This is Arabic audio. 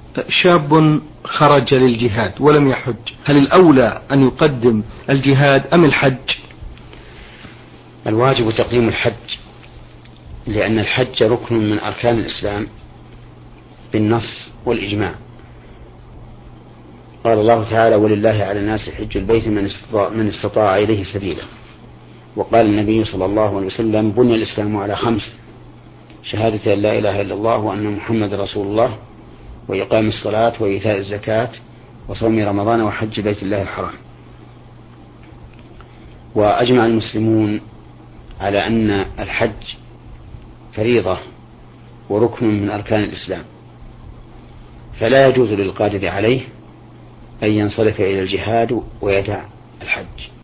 شاب خرج للجهاد ولم يحج، هل الأولى أن يقدم الجهاد أم الحج؟ الواجب تقديم الحج، لأن الحج ركن من أركان الإسلام بالنص والإجماع. قال الله تعالى: ولله على الناس حج البيت من استطاع إليه سبيلا. وقال النبي صلى الله عليه وسلم: بني الإسلام على 5: شهادة أن لا إله إلا الله وأن محمد رسول الله، وإقام الصلاة، وإيتاء الزكاة، وصوم رمضان، وحج بيت الله الحرام. وأجمع المسلمون على أن الحج فريضة وركن من أركان الإسلام، فلا يجوز للقادر عليه أن ينصرف إلى الجهاد ويدع الحج.